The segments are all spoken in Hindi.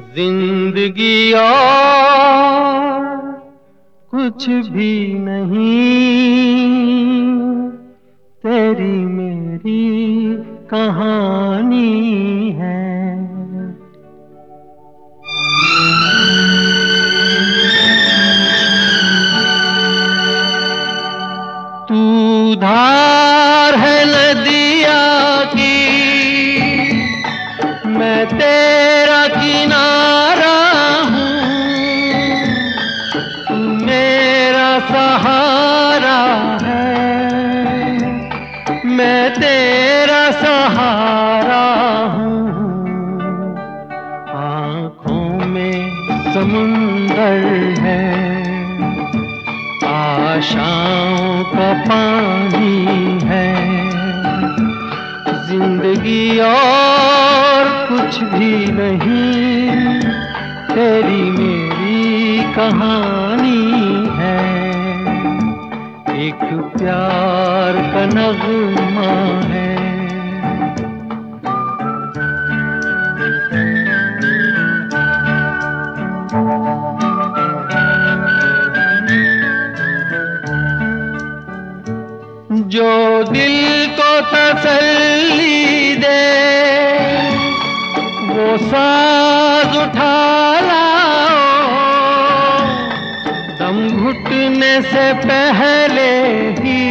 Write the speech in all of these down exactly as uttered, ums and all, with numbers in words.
जिंदगी और कुछ भी नहीं, तेरी मेरी कहानी है। तू धार है नदिया की, मैं तेरा किनारा हूँ। तू मेरा सहारा है, मैं तेरा सहारा हूँ। आँखों में समुंदर है, आशाओं का पानी है। जिंदगी और कुछ भी नहीं, तेरी मेरी कहानी है। एक प्यार का नगमा है। जो दिल को तसल्ली दे, वो साज उठा लाओ। दम घुटने से पहले ही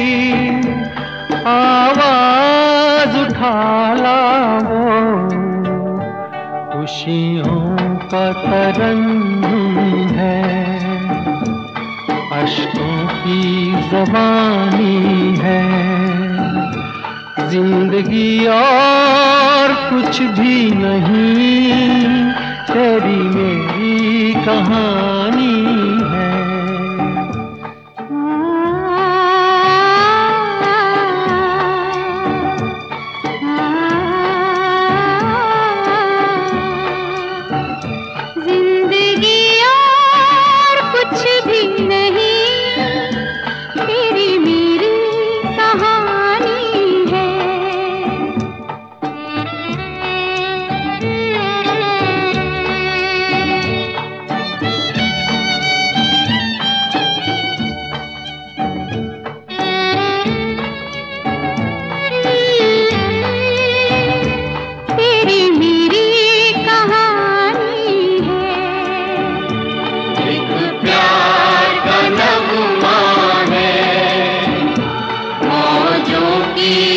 आवाज उठा लाओ। खुशियों का तरन्नुम है, अश्कों की ज़बानी है। जिंदगी और कुछ भी नहीं, तेरी मेरी कहानी है। जिंदगी और कुछ भी नहीं, तेरी मेरी कहानी है। तेरी मेरी कहानी है। एक प्यार का नगमा है, मौजों की